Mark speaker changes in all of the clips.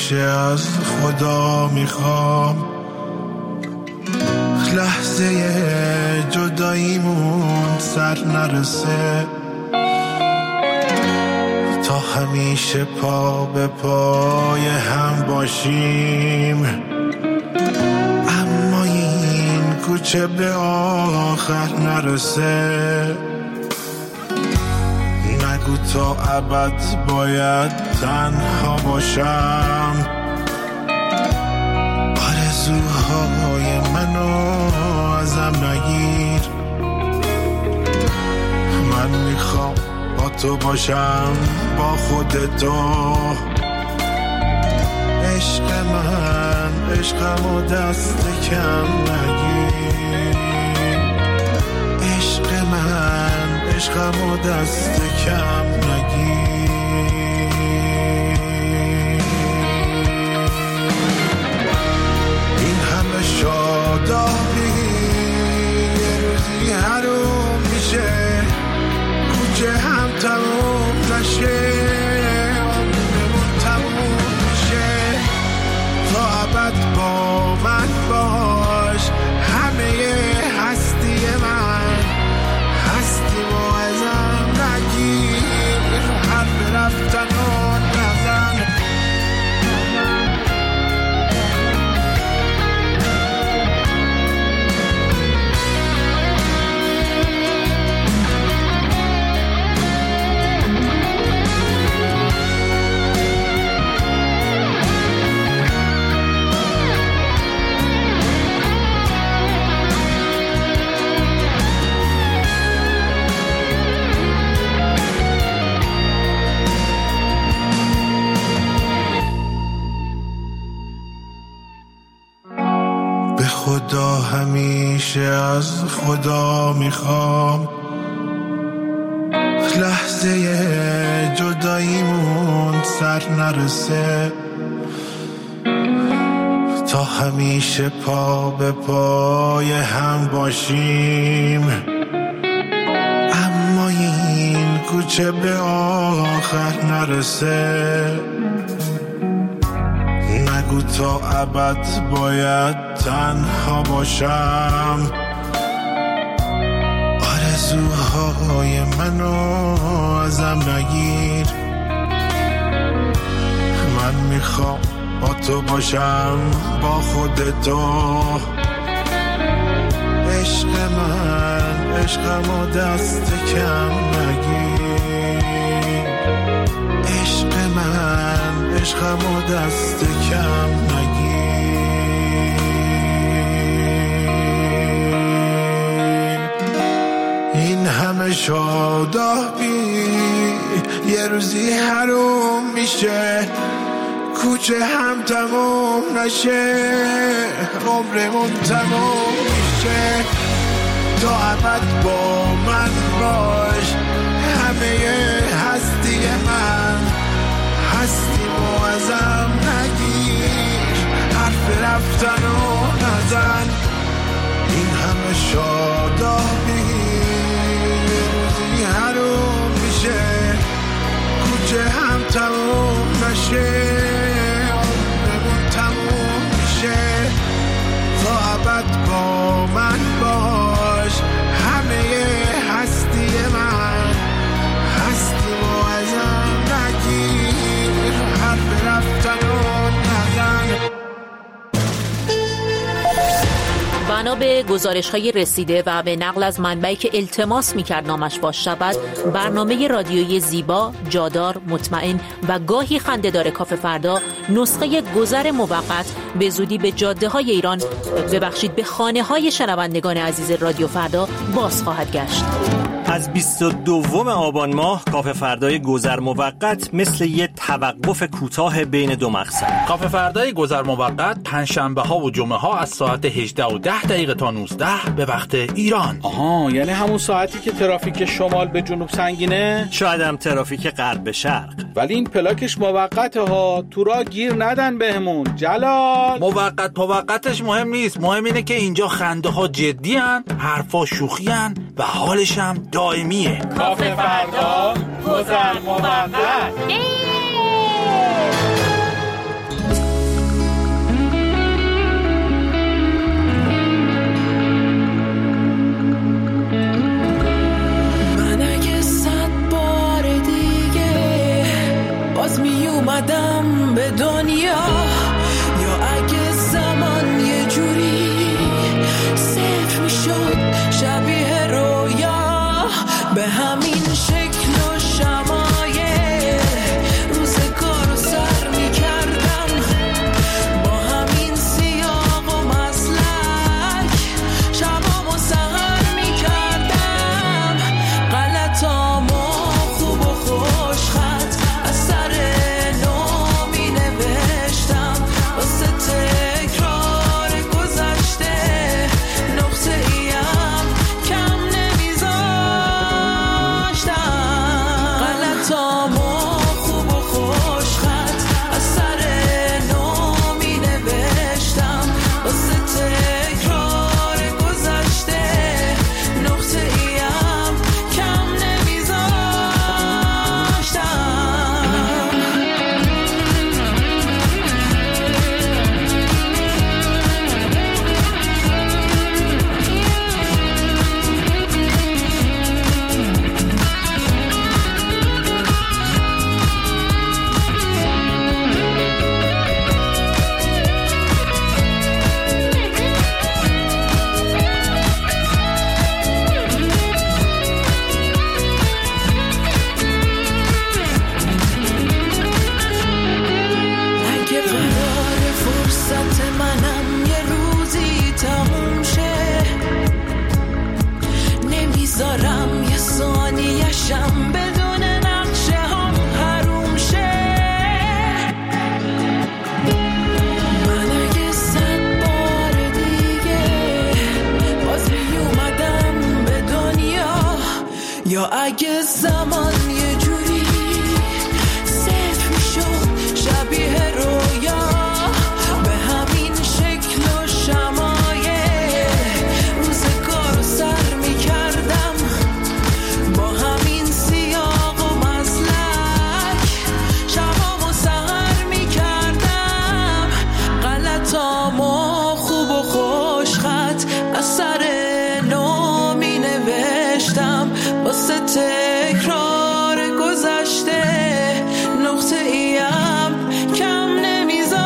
Speaker 1: همیشه از خدا میخوام لحظه جداییمون سر نرسه، تا همیشه پا به پای هم باشیم، اما این کوچه به آخر نرسه. نگو تا ابد باید تنها باشم، آرزوهای منو ازم نگیر، من میخوام با تو باشم، با خودتو. عشق من عشقمو دست کم نگیر، عشق من عشقمو دست کم نگیر. این همه شادابی یه روزی حروم میشه، کوچه هم تموم نشه، عمرمون تموم میشه. تا ابد با من باش، همه هستی من هستی و ازم نگیر، حرف رفتن و نزن. خدا همیشه از خدا میخوام لحظه جداییمون سر نرسه، تا همیشه پا به پای هم باشیم، اما این کوچه به آخر نرسه. نگو تا ابد باید تنها باشم، آرزوهای منو ازم نگیر، من میخوام با تو باشم، با خودتو. عشق من عشقمو دست کم نگیر، عشق من عشقمو دست کم نگیر. این همه شادابی یه روزی حروم میشه، کوچه هم تموم نشه، عمرمون تموم میشه. تا ابد با من باش، همه هستی من هستی و ازم نگیر، حرف رفتن و نزن. این همه شادابی روزی حروم میشه، کوچه هم تموم نشه، عمرمون تموم میشه. تا ابد با من باش، همه هستی من هستی و ازم نگیر، حرف رفتن و نزن.
Speaker 2: بنا به گزارش‌های رسیده و به نقل از منبعی که التماس می‌کرد نامش فاش شود، برنامه رادیویی زیبا، جادار، مطمئن و گاهی خنده‌دار کافه فردا نسخه گذر موقت به زودی به جاده‌های ایران، به خانه‌های شنوندگان عزیز رادیو فردا باز خواهد گشت.
Speaker 3: از 22 آبان ماه کافه فردای گذر موقت مثل یه توقف کوتاه بین دو مقصد.
Speaker 4: کافه فردای گذر موقت پنجشنبه ها و جمعه ها از ساعت 18:10 تا 19 به وقت ایران.
Speaker 5: آها، یعنی همون ساعتی که ترافیک شمال به جنوب سنگینه؟
Speaker 3: شاید هم ترافیک غرب به شرق.
Speaker 5: ولی این پلاکش موقته ها، تو راه گیر ندن بهمون. جلال
Speaker 4: موقتش مهم نیست، مهم اینه که اینجا خنده ها جدی هن، حرفا شوخی هن و حالش هم دائمیه.
Speaker 5: کافه فردا گذر موقت.
Speaker 6: یا اگه زمان یه جوری صفر میشد شبیه رویا به همین شکل و شمایه روزگار رو سر میکردم با همین سیاق و مزلک شبامو سهر میکردم غلطامو خوب و خوش خط از سر نو می نوشتم واسه تکرار گذشته نقطه ایم کم نمیذاشتم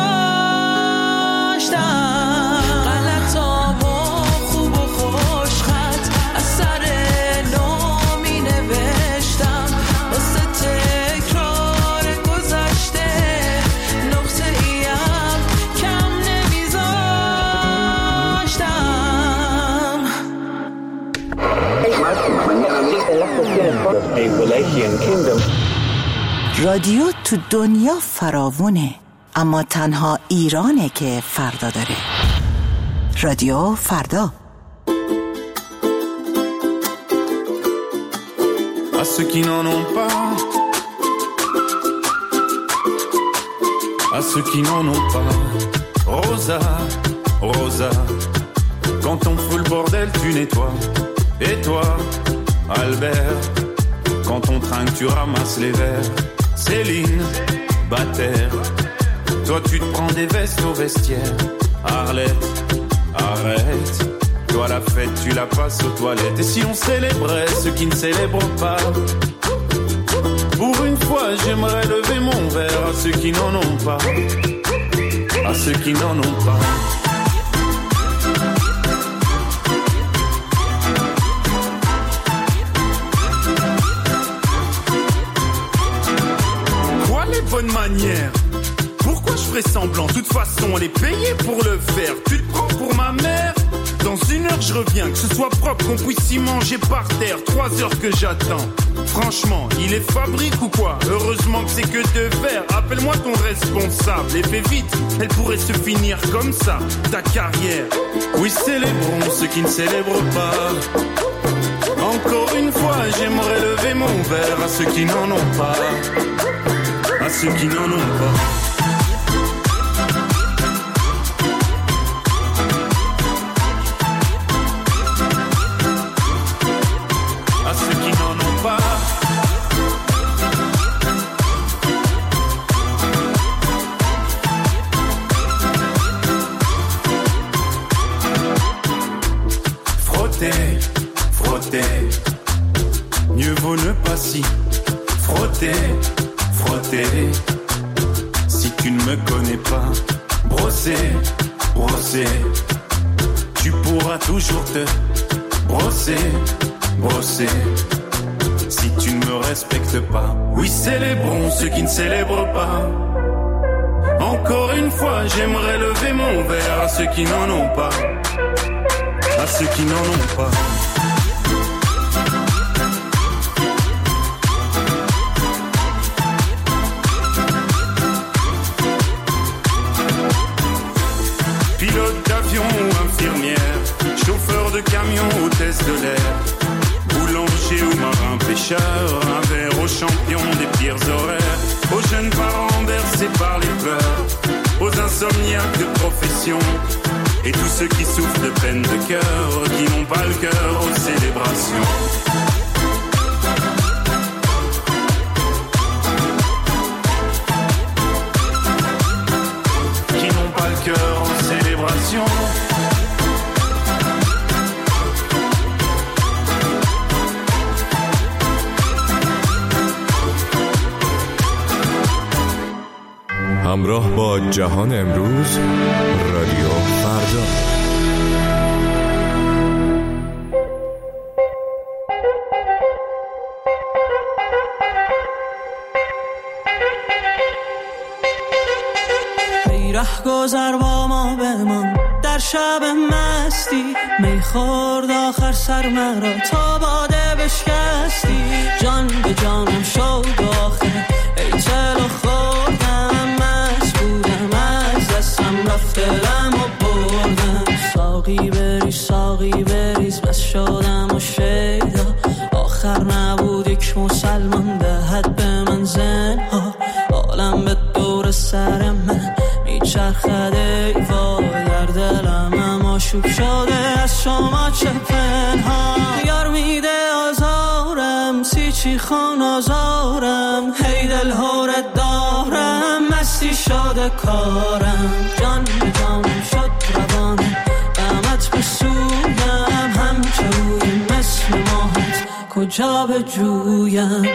Speaker 6: غلطامو خوب و خوش خط از سر نو می نوشتم واسه تکرار گذشته نقطه ایم کم نمیذاشتم.
Speaker 7: رادیو تو دنیا فراوونه، اما تنها ایرانه که فردا داره. رادیو فردا.
Speaker 1: À ceux qui n'en ont pas, à ceux qui n'en ont pas. Rosa, Rosa, quand on fout le bordel, tu nettoies. Et toi, Albert, quand on trinque, tu ramasses les verres. Céline, Bataire, toi tu te prends des vestes au vestiaire. Arlette, arrête, toi la fête tu la passes aux toilettes. Et si on célébrait ceux qui ne célèbrent pas, pour une fois j'aimerais lever mon verre à ceux qui n'en ont pas, à ceux qui n'en ont pas. Bonne manière. Pourquoi je ferais semblant? De toute façon, on est payé pour le faire. Tu te prends pour ma mère? Dans 1 heure, je reviens. Que ce soit propre, qu'on puisse y manger par terre. 3 heures que j'attends. Franchement, il est fabrique ou quoi? Heureusement que c'est que de verre. Appelle-moi ton responsable. Et fais vite, elle pourrait se finir comme ça, ta carrière. Oui, célébrons ceux qui ne célèbrent pas. Encore une fois, j'aimerais lever mon verre à ceux qui n'en ont pas, à ceux qui n'en ont pas. À ceux qui n'en ont pas. Frotter, frotter, mieux vaut ne pas s'y frotter. Frotter, si tu ne me connais pas, brosser, brosser, tu pourras toujours te brosser, brosser, si tu ne me respectes pas. Oui, célébrons ceux qui ne célèbrent pas. Encore une fois, j'aimerais lever mon verre à ceux qui n'en ont pas, à ceux qui n'en ont pas. Ou infirmière, chauffeur de camion, hôtesse de l'air, boulanger ou marin pêcheur, un verre aux champions des pires horaires, aux jeunes parents bercés par les peurs, aux insomniaques de profession, et tous ceux qui souffrent de peine de cœur, qui n'ont pas le cœur aux célébrations. Qui n'ont pas le cœur aux célébrations.
Speaker 8: همراه با جهان امروز، رادیو فردا.
Speaker 6: ای رهگذر با ما بمان در شب مستی، می خورد آخر سر مرا تا باده بشکستی، جان به جانم شد آخر ای چلو خوردم، مست بودم از دستم رفت دلم و بردم، ساقی بریز بس شدم و شیدا آخر نبود مسلمان دهد به من زنها، عالم به دور سر من میچرخد ای وای، در دلم اما شوک شده از شما چه پنهان. یار میده آزارم سیچی خان آزارم، هی دل هورت دارم مستی شده کارم. جان به جانم شد روانه قامت به سویم، همچه روی مثل ماهت کجا به جویم.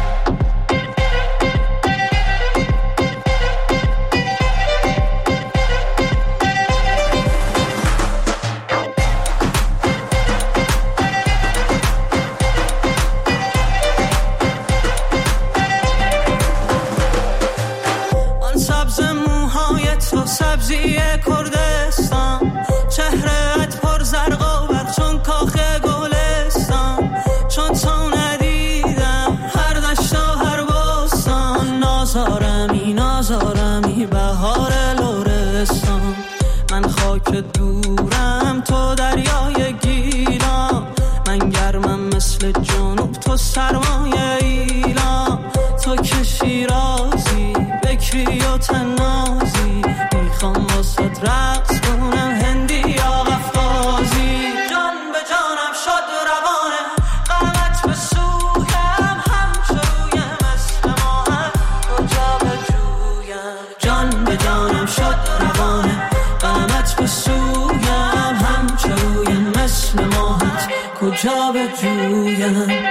Speaker 6: سبزی کردستان، چهرهت پر زرق و برق چون کاخ گلستان. چون تو ندیدم هر دشت و هر بستان، نازارمی بهار لرستان. من خاک دورم تو دریای گیلان، من گرمم مثل جنوب تو سرمایه ایلان. تو که شیرازی بکری و تنازی، میخوام واسه رقص کنم هندی یا قفقازی. جان به جانم شد روانه قامت به سویم، همچه روی مثل ماهت کجا به جویم. جان به جانم شد روانه قامت به سویم، همچه روی مثل ماهت کجا به جویم.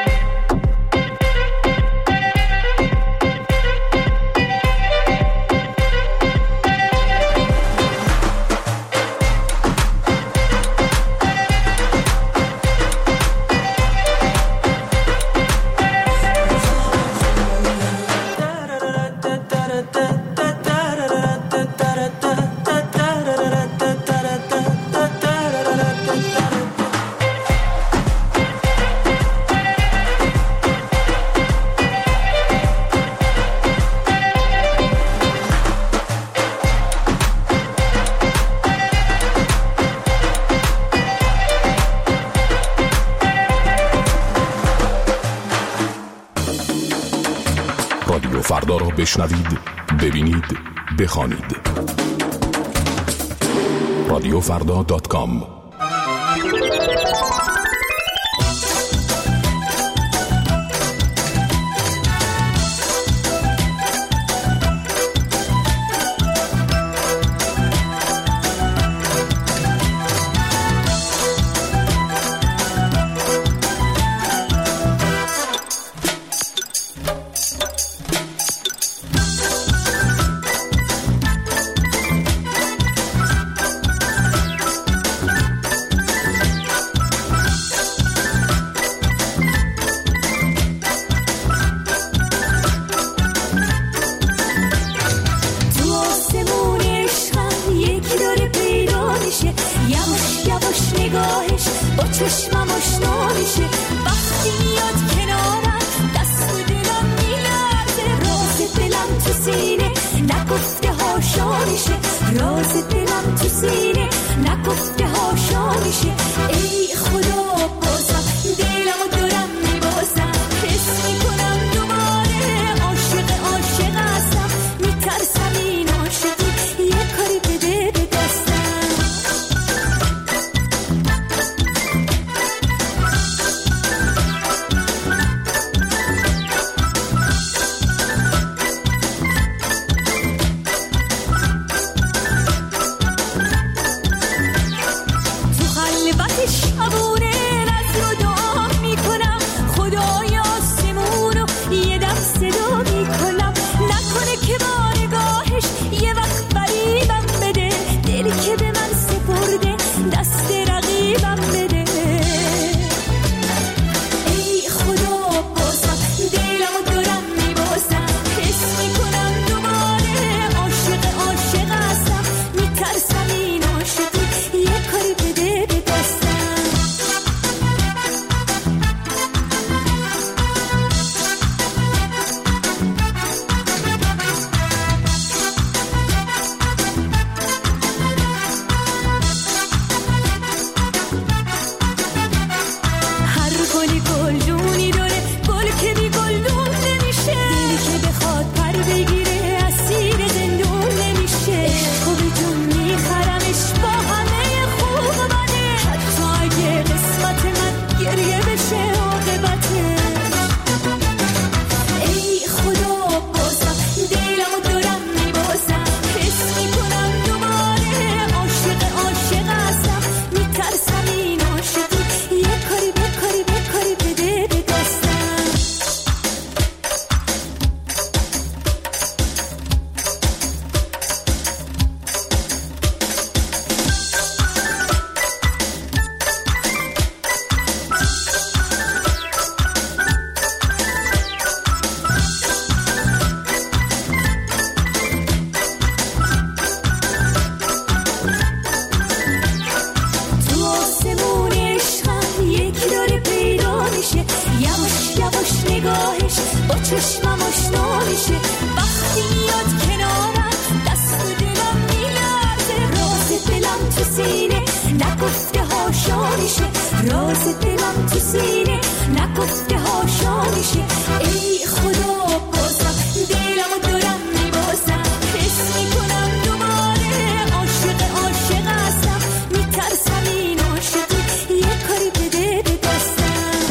Speaker 9: رادیو فردا را بشنوید، ببینید، بخوانید. رادیوفردا.com.
Speaker 10: چشمم آشنا میشه وقتی میاد کنارم، دست دلم میلرزه، راز دلم تو سینه نگفته هاشا میشه، راز دلم تو سینه نگفته هاشا میشه. ای خدا بازم دلمو دارم میبازم، حس میکنم دوباره عاشق هستم، میترسم این عاشقی یه کاری بده به دستم. چشمم آشنا میشه وقتی میاد کنارم دست و دلم میلرزه راز دلم تو سینه نگفته هاشا میشه راز دلم تو سینه نگفته هاشا میشه ای خدا بازم دلمو دارم میبازم حس میکنم دوباره عاشق هستم میترسم این عاشقی یه کاری بده به دستم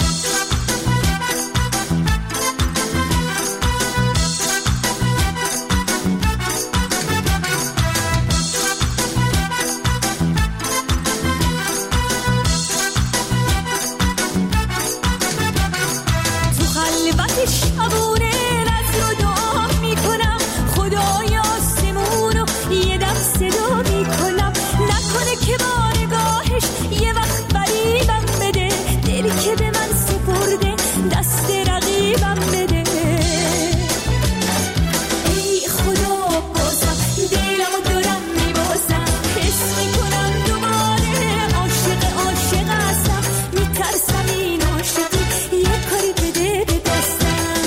Speaker 10: شبونه رز رو دعا میکنم خدای آسمونو یه دم صدا میکنم نکنه که با نگاهش یه وقت فریبم بده دلی که به من سپرده دست رقیبم بده ای خدا بازم دلمو دارم میبازم حس میکنم دوباره عاشق هستم میترسم این عاشقی یه کاری بده به دستم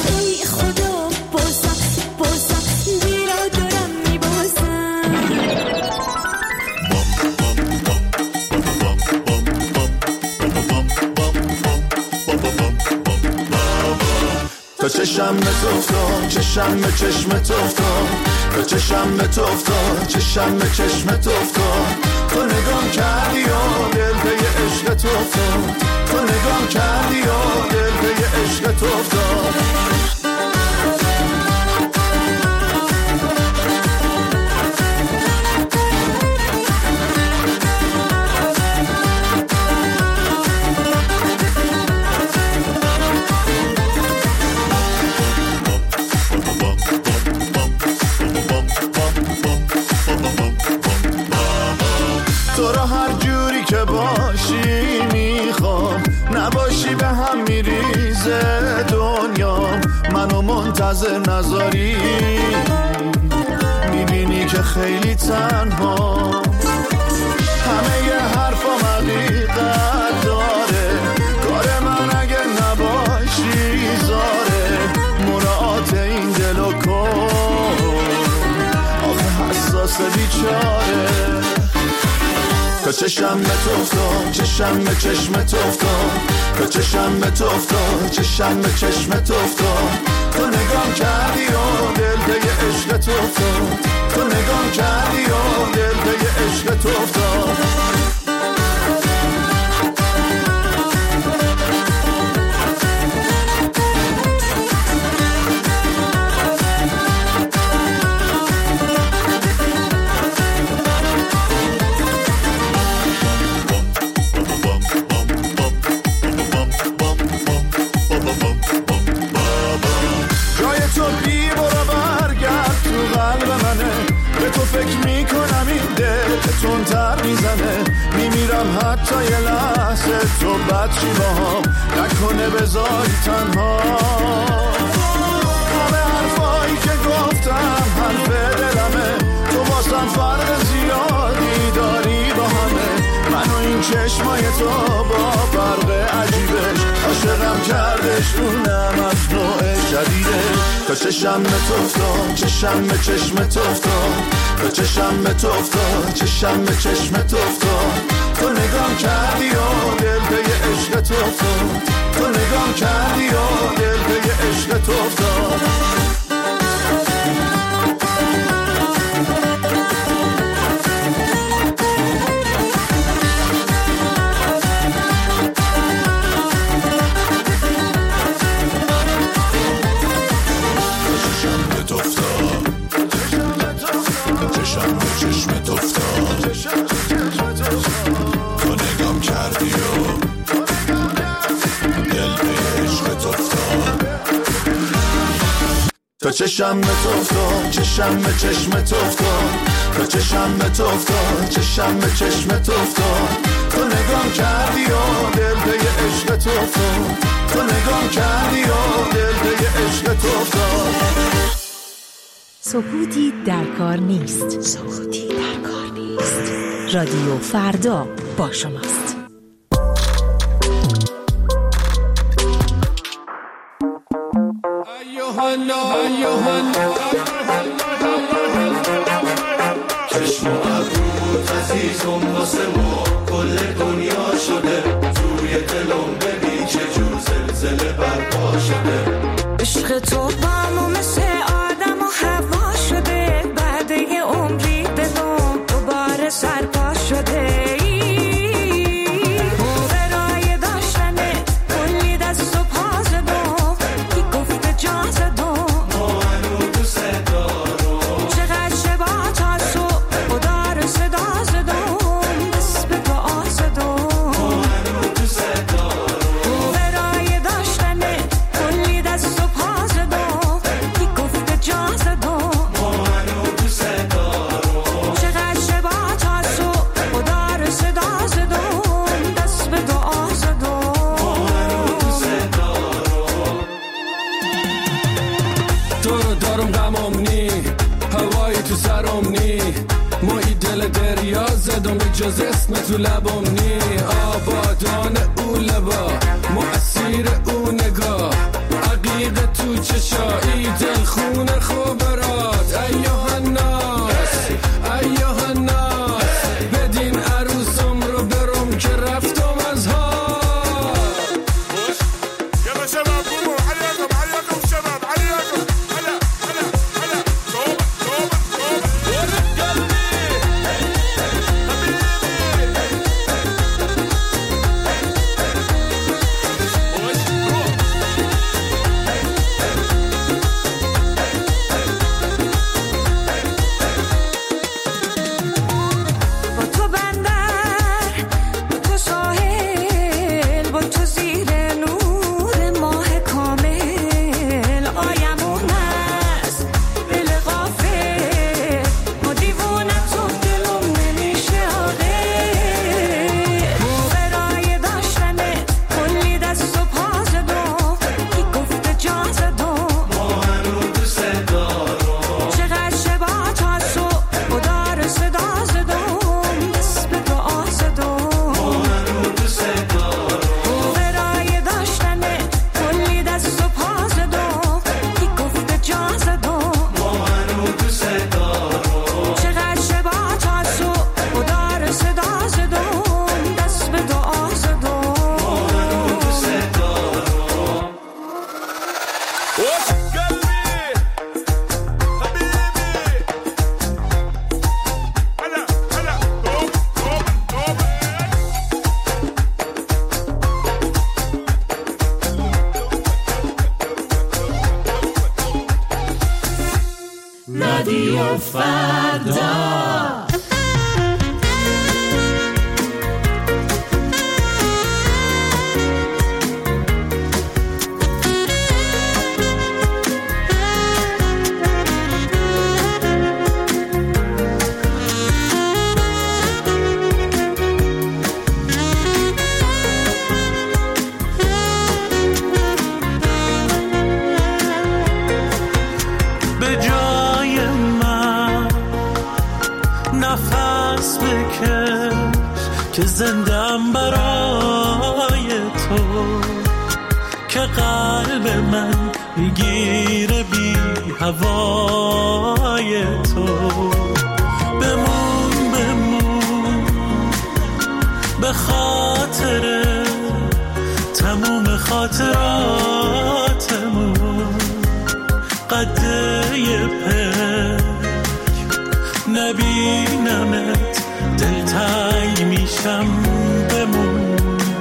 Speaker 1: تا چشم به تو افتاد چشم به چشم تو افتاد تا چشم به تو افتاد چشم به چشم تو افتاد تو نگام کردی و دل به عشق تو افتاد تو نگام کردی و دل به عشق تو افتاد تو را هر جوری که باشی میخوام نباشی به هم میریزه دنیا منو منتظر نذاری میبینی که خیلی تنها همه ی حرفام حقیقت داره کار من اگه نباشی زاره مراعات این دل و کن آخه حساس بیچاره تا چشم به تو افتاد چشم به چشم تو افتاد تا چشم به تو افتاد چشم به چشم تو افتاد تو نگام کردی و دل به عشق تو افتاد تو نگام کردی و دل به عشق تو افتاد فکر میکنم این دل تندتر میزنه میمیرم حتی یه لحظه تو بچی باهام نکنه بذاری تنها همه حرفایی که گفتم حرف دلمه تو واسم فرق زیادی داری با همه منو این چشمای تو با فرق عجیبش عاشقم کردش اونم از نوع جدیده تا چشم به تو افتاد چشم به چشم تو افتاد تا چشم به تو افتاد چشم به چشم تو افتاد تو نگام کردی و دل به عشق تو افتاد تو نگام کردی و دل به عشق تو افتاد تا چشم به تو افتاد چشم به چشم تو افتاد تا چشم به تو افتاد چشم به چشم تو افتاد تو نگام کردی و دل به عشق تو افتاد تو نگام کردی و دل به عشق تو افتاد
Speaker 2: سکوتی در کار نیست سکوتی در کار نیست رادیو فردا با شماست.
Speaker 1: ایها
Speaker 11: چشم و ابروت عزیزم واسه ما کل دنیا شده، توی دلم ببین چه جور زلزله برپا شده.
Speaker 10: عشق تو با مثل آدم و هوا شده، بعد یه عمری دلم دوباره سرپا شده.
Speaker 12: جز اسم تو لبم نی آبادان او لبا مؤثیر او نگاه عقیق تو چشایی دل خون خوبرات ایوه الناس ایوه الناس بدین عروسم رو برم که رفتم از ها.
Speaker 13: يلا شباب قوموا عليكم عليكم شباب عليكم هلا هلا هلا توبة توبة توبة
Speaker 6: رادیو فردا. که زندم برای تو، که قلب من میگیره بی هوای تو. بمون بمون به خاطر تموم خاطراتمون، قده پک نبینمت دلتنگ میشم. بمون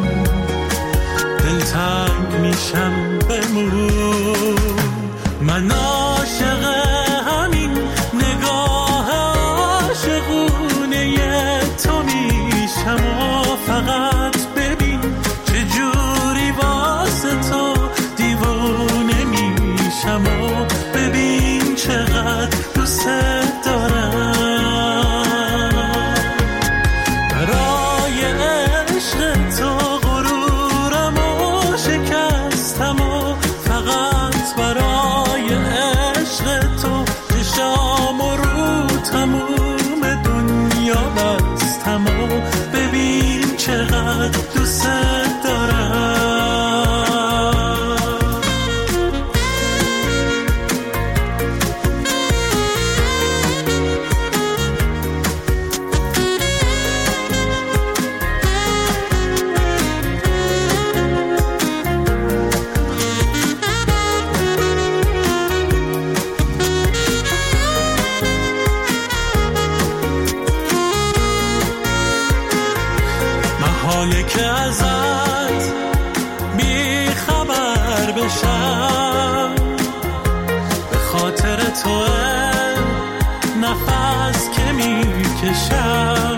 Speaker 6: دلتنگ میشم. بمون من عاشق همین نگاه عاشقونه تو میشم و فقط ببین چجوری واسه تو دیوونه میشم و ببین چقدر دوست دارم. برای عشق تو میشم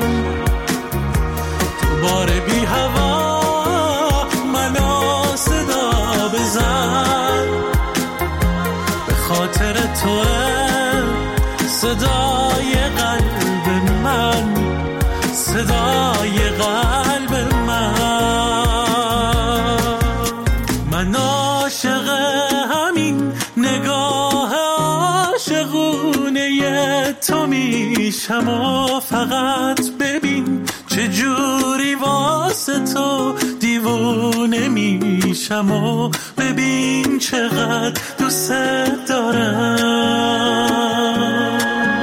Speaker 6: دوباره بی هوا منو صدا بزن به خاطر توه صدای قلب من صدای قلب من عاشق همین نگاه عاشقونه تو میشم و فقط ببین چجوری واسه تو دیوونه میشم و ببین چقدر دوست دارم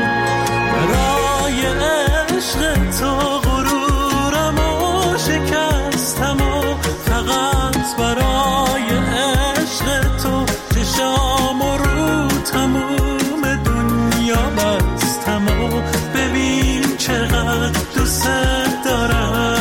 Speaker 6: برای عشق تو غرورم و شکستم و فقط برای عشق تو چشام رو تموم دنیا بستم و ببین چقدر دوست دارم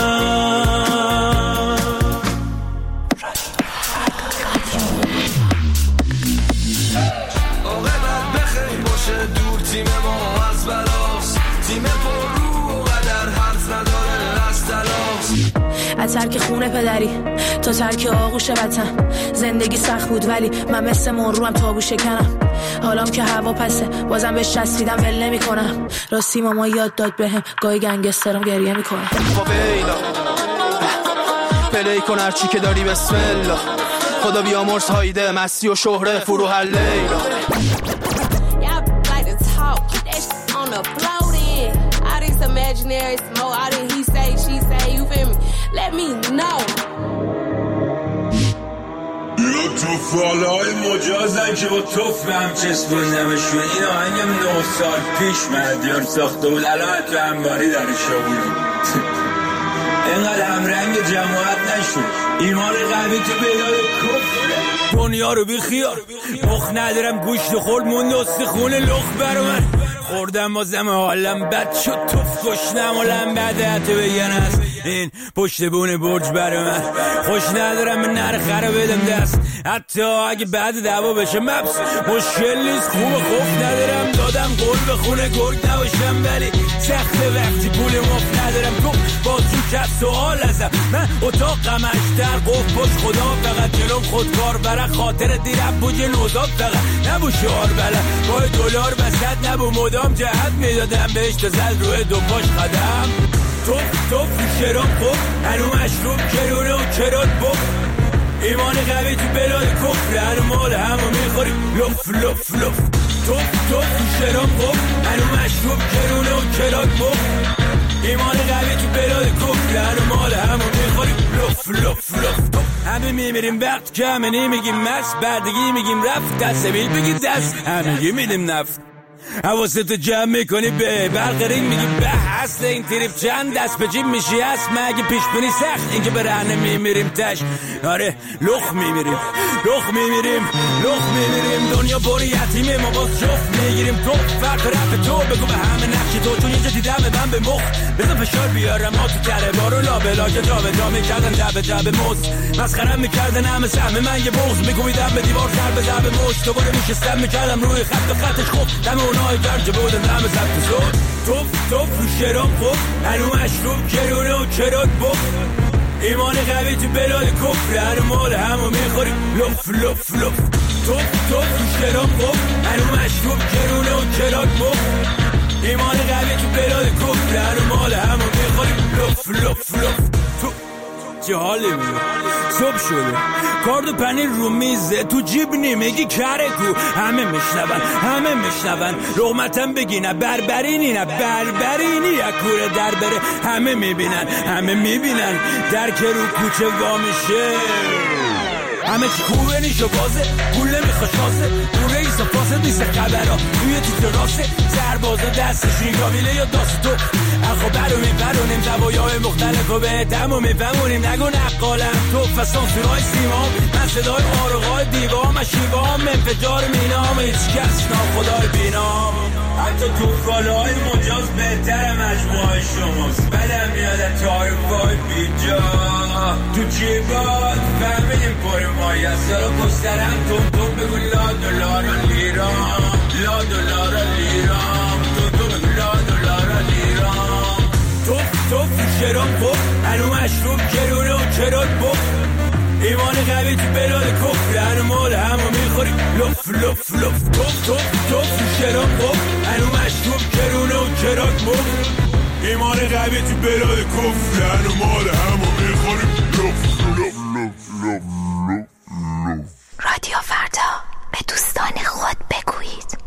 Speaker 12: عاقبت بخیر باشه دور تیم ما از بلاست تیم پر رو و قدر حرف نداره از تلاست
Speaker 14: از ترک خونه پدری تا ترک آغوش وطن زندگی سخت بود ولی من مثل مرو هم تابو شکنم حالام که هوا پسه بازم بهش چسبیدم ول نمی کنم راستی ماما یاد داد بهم گاهی گنگسترم گریه میکنم
Speaker 15: فاویلا پلی کن هرچی که داری بسم الله خدا بیامرز هایده مستی و شهره فروح لیلا
Speaker 16: Imaginary smoke, all that he say, she say, you feel me? Let me know.
Speaker 17: تو فالای مجازن که با توف به هم چسبوندمشون این آهنگم 9 سال پیش مهدیان ساخته بود الان تو انباری درشا بودم اینقدر همرنگ جماعت نشد ایمان قوی تو بیداد کفره
Speaker 18: دنیا رو بی خیار مخ ندارم گوشت خورد موند استخونه لخ برو من خوردم بازم حالم بد شد توف گشنم و لنبده حتی بگن هست این پشت بونه برج برای من خوش ندارم به نرخه رو بدم دست حتی اگه بعد دعوا بشه مبس مشکل نیست خوب خوف ندارم دادم گل به خونه گرگ نباشم ولی سخت وقتی پول مفت ندارم تو با تو کس سوال ازم من اتاقم اشتر قف پشت خدا فقط جلوم خودکار برای خاطر دیرم بوجه نوزاد فقط نبو شعار بلد با دلار بسد نبو مدام جهت میدادم بهش تا زد روی دو پاش قدم توف شراب خوب هنو مشروب کرونه و کرات بخ ایمان قوی تو بلاد کفر هر مال همو میخوریم لف لف لف توف شراب خوب هنو مشروب کرونه و کرات بخ ایمان قوی تو بلاد کفر هر مال همو میخوریم لف لف لف همه میمیریم وقت که همه نمیگیم مست بردگی میگیم رفت دست بیل بگید دست همه میدیم نفت حواستو جمع میکنی به برق رینگ میگی به اصل این تریپ چند دست به جیب میشی هست مگه پیش بینی سخت اینکه به رهنه میمیریم تش آره لخ میمیریم دنیا باری یتیمه ما باز جفت میگیریم تو فرق رفت تو بگو به همه نقشی تو چون اینجا دیدم من به مخ بزن فشار بیارم ما تو کره بارو لابلا که جا به جا میکردن جبه مست مسخرم میکردن همه سهم من یه بغض میگویدم به دیوار سر به ضرب مشت دوباره میشستم میکردم روی خط و خطش خوب دم اونای درجه بودن همه ضبط شد توف شراب خوب هنو مشروب کرونه و کرات بخ ایمان قوی تو بلاد کفر هر مال همو میخوریم لف لف لف توف شراب خوب هنو مشروب کرونه و کرات بخ ایمان قوی تو بلاد کفر هر مال همو میخوریم لف لف لف چه حالی میگه صبح شده کارد و پنیر رو میزه تو جیب نمیگی کره کو همه میشنون لقمتم بگینه بربرینی کوره در بره همه میبینن در که رو کوچه وامیشه همه چی خوبه نیشو بازه پول نمیخواد شازه دوره ایسا فاسد نیست خبرها توی تیتر راسته سربازا دستشون گاویله یا داست تو اخو برونیم زوایای مختلف و به دم و میفهمونیم نگو نقالم تو فسان سورای سیمام من صدای آرقای دیوام شیوام انفجار مینام هیچ کس ناخدای بینام حتی تو فالای مجاز بهتر مجموعه شماست بدم میاد تعریفای بیجا تو جیبات فهمیدیم پر مایی از سالا پسترم تون بگو لا دلار لیرام لا دلار لیرام تون بگو لا دلار لیرام شرام خوب هنو مشروب کرونه و کرات بخ ایمان قوی تو بلاد کفر هنو مال همو میخوریم لف لف لف توف توف توف شرام خوب هنو مشروب کرونه و کرات بخ ایمان قوی تو بلاد کفر هنو مال همو میخوریم لف لف لف لف لف.
Speaker 10: رادیو فردا، به دوستان خود بگویید.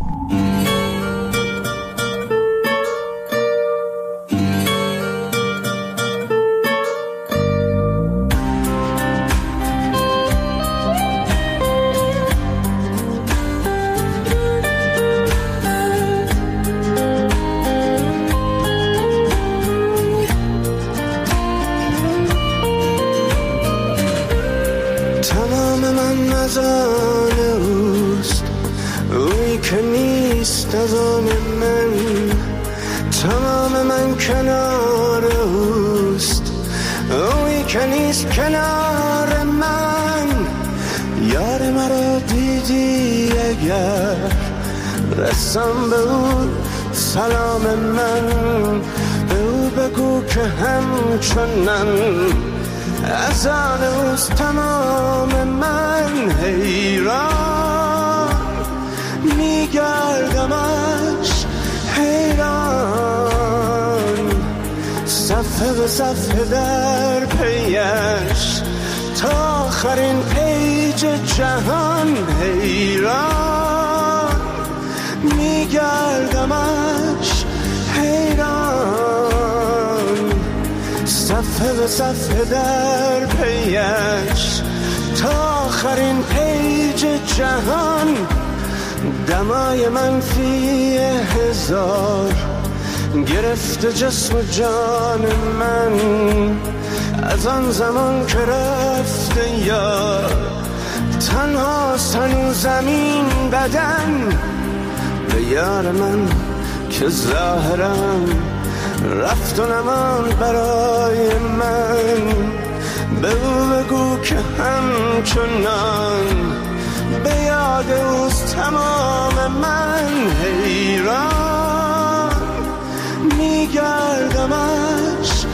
Speaker 11: خزانه اوست، اوی که نیست از آن من، تمام من کنار اوست، اوی که نیست کنار من. یار مرا دیدی اگر رسم به او سلام من، به او بگو که همچنان از آن اوست تمام من. حیران میگردمش، حیران صفحه به صفحه در پیش تا آخرین پیج جهان. حیران میگردمش، حیران صفحه به صفحه در پیش تا آخرین پیج جهان. دمای منفی 1000 گرفته جسم و جان من، از آن زمان که رفته یار تنها سنو زمین بدن. به یار من که ظاهرم رفت و نمان برای من، به او بگو که همچنان به یاد اوست تمام من. حیران میگردمش،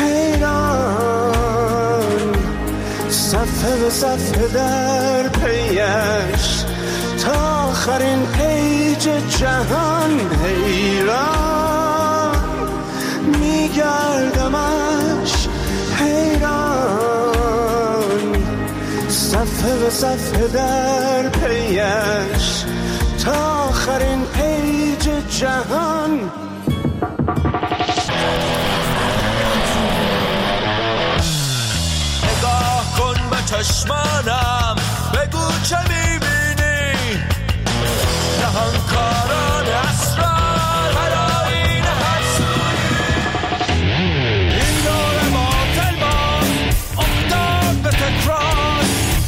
Speaker 11: حیران صفحه به صفحه در پیش تا آخرین پیج جهان. حیران میگردمش، حیران صفحه به صفحه در پیش تا آخرین پیج جهان.
Speaker 19: نگاه کن به چشمانم، بگو چه میبینی؟ نهانکاران اسرار هرآیین هر سویی، این دور باطل باز افتاد به تکرار.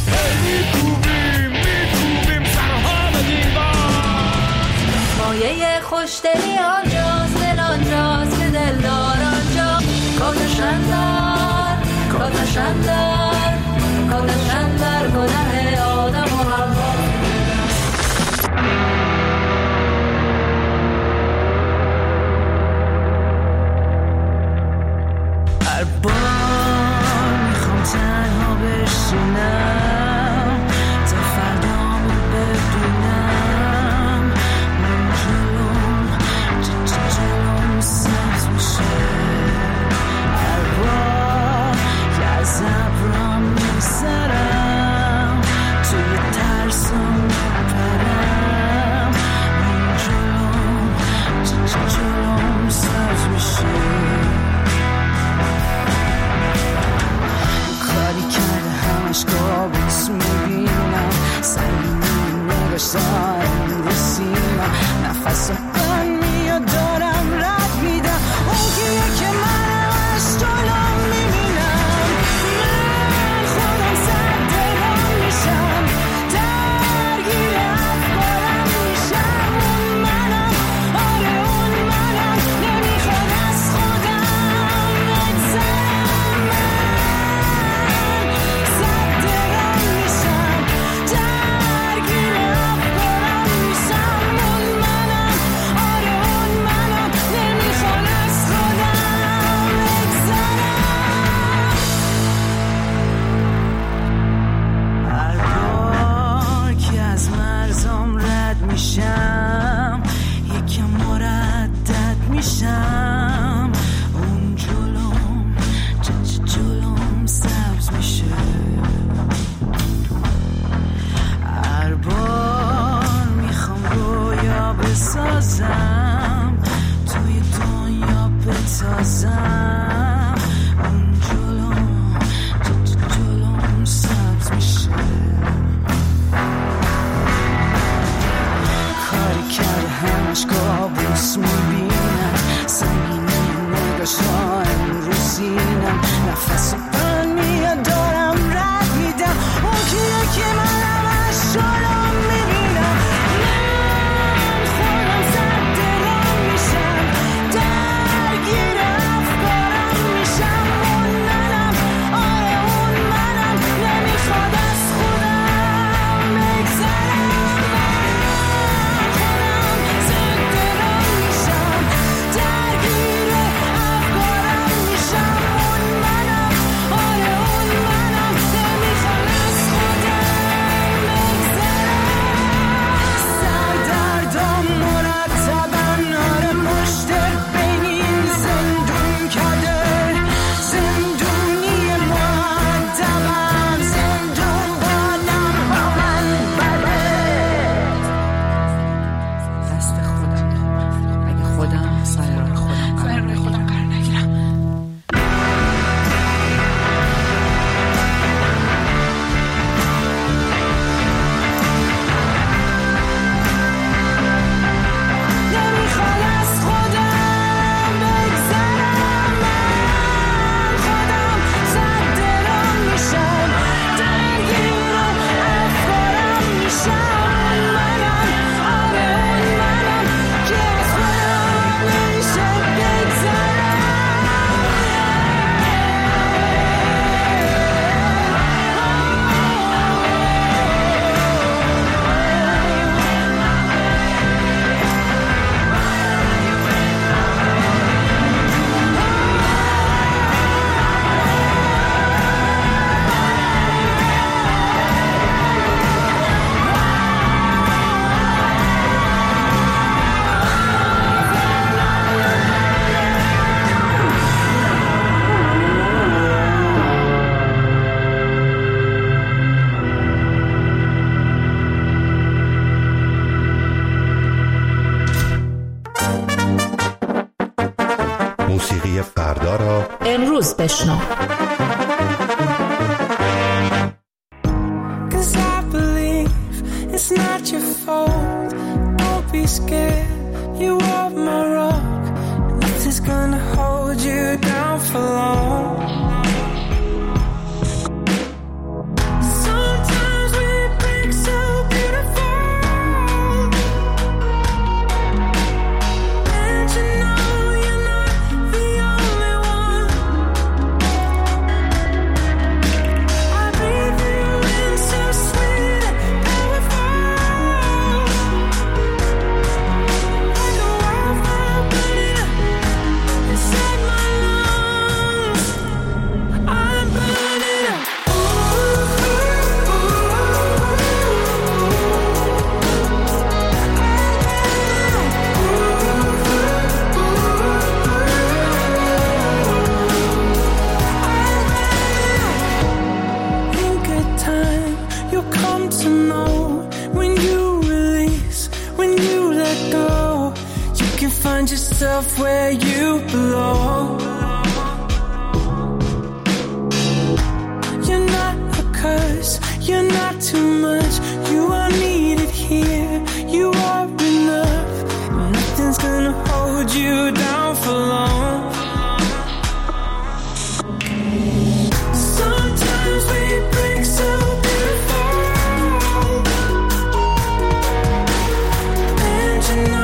Speaker 19: میکوبیم سرها به دیوار.
Speaker 20: مایه خوشدلی آنجاست، دل آنجاست که دلدار آنجا. کاتشندر کاتشندر کاتشندر گناه آدم و حوا.
Speaker 6: هر بار میخوام تنها بشینم تا فردامو ببینم. من جلوم سبز میشه، هر بار که از ابرام میگذرم توی ترسم میپرم. من جلوم سبز میشه. کاری کرده همش کابوس میبینم، سنگین نگشتارم رو سینم. نفس من میاد دارم رد میدم، اون کیه که من از جلوم میبینم. من خودم سر دلم میشم، درگیر افکارم میشم. اون منم، آره اون منم، نمیخواد از خودم بگذرم. احساس میبینم سنگینی نگاشتان رو سینم نفس بند میاد دارم رد میدم اون کیه که منم از شلم میبینم من خودم زد دلم میشم درگیر افکارم میشم اون منم آره اون منم نمیخواد از خودم بگذرم
Speaker 21: موسیقی فردا را
Speaker 2: امروز بشنو.
Speaker 6: Where you belong. You're not a curse, you're not too much. You are needed here, you are enough. Nothing's gonna hold you down for long. Sometimes we break so beautiful, and you know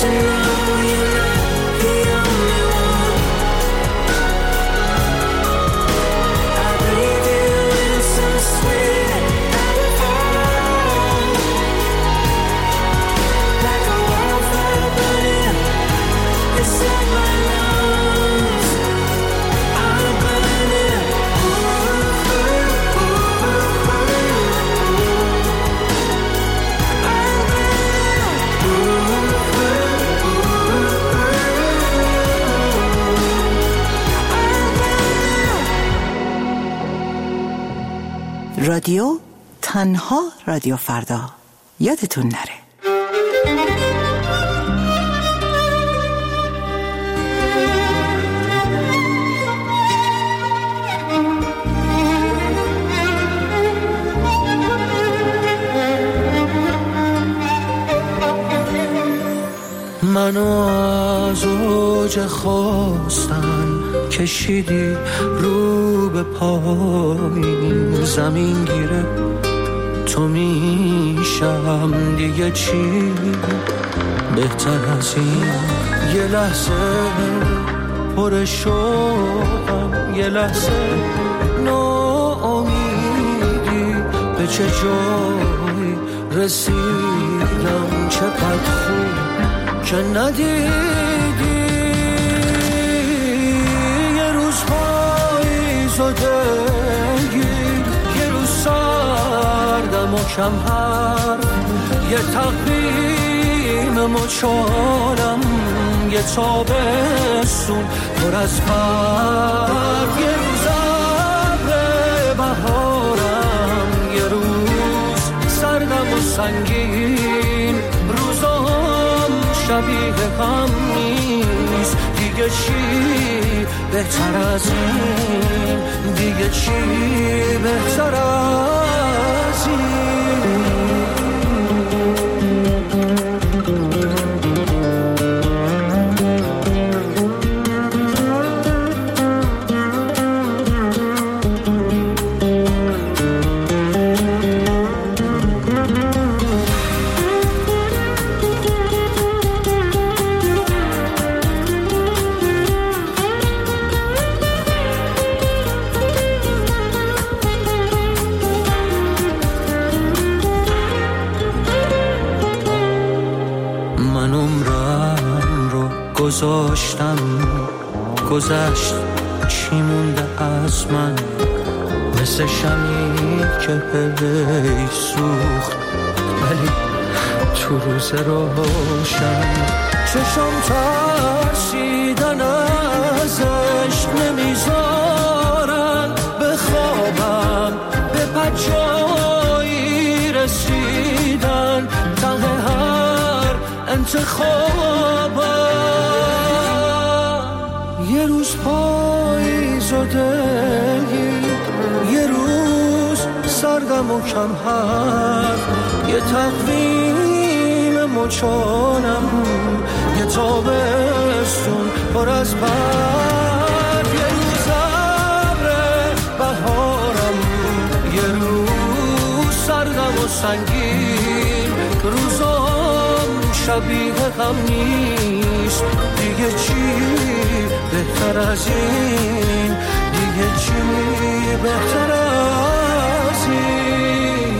Speaker 7: رادیو تنها رادیو فردا، یادتون نره.
Speaker 6: منو از اوج خواستن کشیدی رو به پایین، زمین گیره تو میشم دیگه چی بهتر از این. یه لحظه پر شوقم، یه لحظه ناامیدی، به چه جایی رسیدم، چقدر خوب که ندیدی. یه روز پاییز و دلگیر، یه روز سردم و کم حرف، یه تقویم مچالم، یه تابستون پر از برف، یه روز ابر بهارم، یه روز سردم و سنگین، روزام شبیه هم نیست. دیگه چی بهتر از این، دیگه چی بهتر از این. گذاشتم گذشت، چی مونده از من؟ مثل شمی که هی سوخت ولی تو روز روشن. چشم ترسیدن از عشق نمیذارن بخوابم، به پجایی رسیدن، ته هر انتخابم. یه روز پاییز و دلگیر، یه روز سردم و کم حرف، یه تقویم مچالم، یه تابستون پر از برف، یه روز ابر بهارم، یه روز سردم و سنگین، روزام شبیه غم نیست. دیگه چی بهتر از این، دیگه چی بهتر از این.